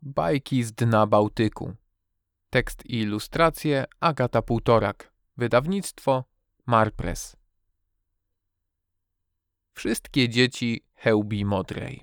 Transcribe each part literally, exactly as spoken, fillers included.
Bajki z dna Bałtyku. Tekst i ilustracje Agata Półtorak. Wydawnictwo Marpress. Wszystkie dzieci chełbi modrej.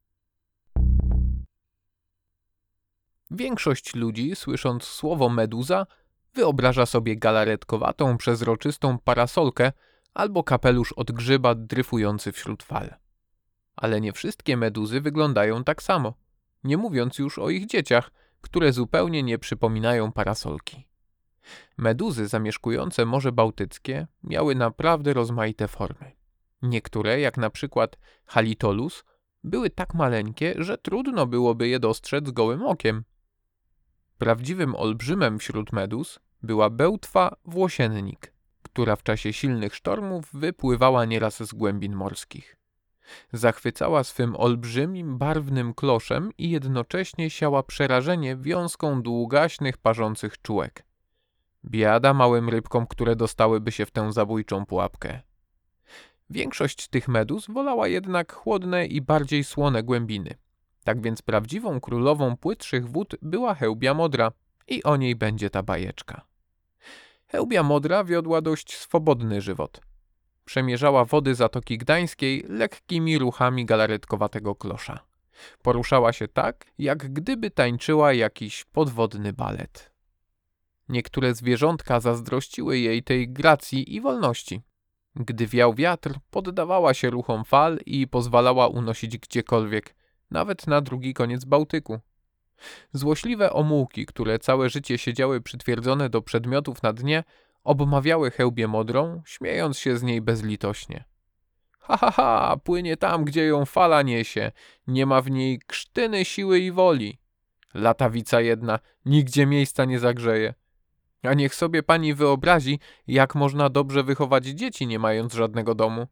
Większość ludzi, słysząc słowo meduza, wyobraża sobie galaretkowatą, przezroczystą parasolkę albo kapelusz od grzyba dryfujący wśród fal. Ale nie wszystkie meduzy wyglądają tak samo, nie mówiąc już o ich dzieciach, które zupełnie nie przypominają parasolki. Meduzy zamieszkujące Morze Bałtyckie miały naprawdę rozmaite formy. Niektóre, jak na przykład Halitolus, były tak maleńkie, że trudno byłoby je dostrzec gołym okiem. Prawdziwym olbrzymem wśród meduz była bełtwa włosiennik, która w czasie silnych sztormów wypływała nieraz z głębin morskich. Zachwycała swym olbrzymim, barwnym kloszem i jednocześnie siała przerażenie wiązką długaśnych, parzących czułek. Biada małym rybkom, które dostałyby się w tę zabójczą pułapkę. Większość tych meduz wolała jednak chłodne i bardziej słone głębiny. Tak więc prawdziwą królową płytszych wód była chełbia modra i o niej będzie ta bajeczka. Chełbia modra wiodła dość swobodny żywot. Przemierzała wody Zatoki Gdańskiej lekkimi ruchami galaretkowatego klosza. Poruszała się tak, jak gdyby tańczyła jakiś podwodny balet. Niektóre zwierzątka zazdrościły jej tej gracji i wolności. Gdy wiał wiatr, poddawała się ruchom fal i pozwalała unosić gdziekolwiek, nawet na drugi koniec Bałtyku. Złośliwe omułki, które całe życie siedziały przytwierdzone do przedmiotów na dnie, obmawiały chełbię modrą, śmiejąc się z niej bezlitośnie. Ha, ha, ha, płynie tam, gdzie ją fala niesie, nie ma w niej krztyny siły i woli. Latawica jedna, nigdzie miejsca nie zagrzeje. A niech sobie pani wyobrazi, jak można dobrze wychować dzieci, nie mając żadnego domu.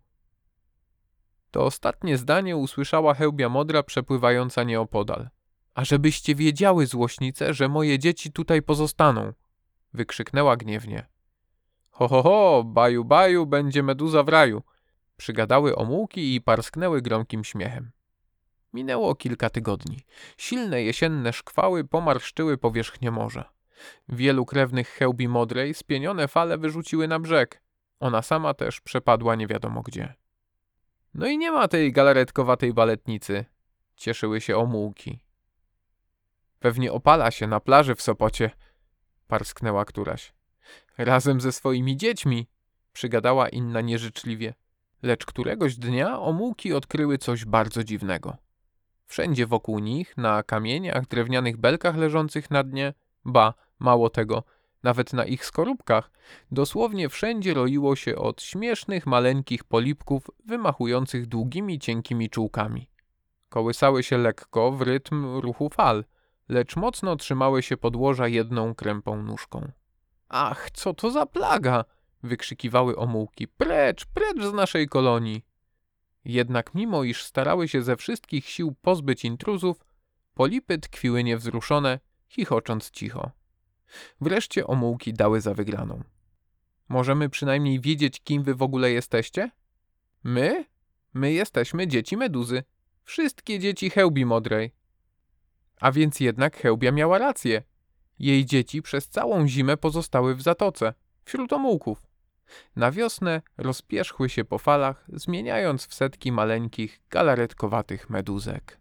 To ostatnie zdanie usłyszała chełbia modra przepływająca nieopodal. A żebyście wiedziały, złośnice, że moje dzieci tutaj pozostaną, wykrzyknęła gniewnie. Ho, ho, ho, baju, baju, będzie meduza w raju, przygadały omułki i parsknęły gromkim śmiechem. Minęło kilka tygodni. Silne jesienne szkwały pomarszczyły powierzchnię morza. Wielu krewnych chełbi modrej spienione fale wyrzuciły na brzeg. Ona sama też przepadła nie wiadomo gdzie. No i nie ma tej galaretkowatej baletnicy, cieszyły się omułki. Pewnie opala się na plaży w Sopocie, parsknęła któraś. Razem ze swoimi dziećmi, przygadała inna nieżyczliwie. Lecz któregoś dnia omułki odkryły coś bardzo dziwnego. Wszędzie wokół nich, na kamieniach, drewnianych belkach leżących na dnie, ba, mało tego, nawet na ich skorupkach, dosłownie wszędzie roiło się od śmiesznych, maleńkich polipków wymachujących długimi, cienkimi czułkami. Kołysały się lekko w rytm ruchu fal, lecz mocno trzymały się podłoża jedną krępą nóżką. Ach, co to za plaga! Wykrzykiwały omułki. Precz, precz z naszej kolonii! Jednak mimo iż starały się ze wszystkich sił pozbyć intruzów, polipy tkwiły niewzruszone, chichocząc cicho. Wreszcie omułki dały za wygraną. Możemy przynajmniej wiedzieć, kim wy w ogóle jesteście? My? My jesteśmy dzieci meduzy. Wszystkie dzieci chełbi modrej. A więc jednak chełbia miała rację. Jej dzieci przez całą zimę pozostały w zatoce, wśród omułków. Na wiosnę rozpierzchły się po falach, zmieniając w setki maleńkich, galaretkowatych meduzek.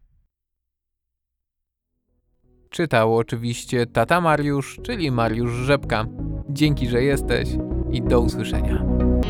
Czytał oczywiście tata Mariusz, czyli Mariusz Rzepka. Dzięki, że jesteś i do usłyszenia.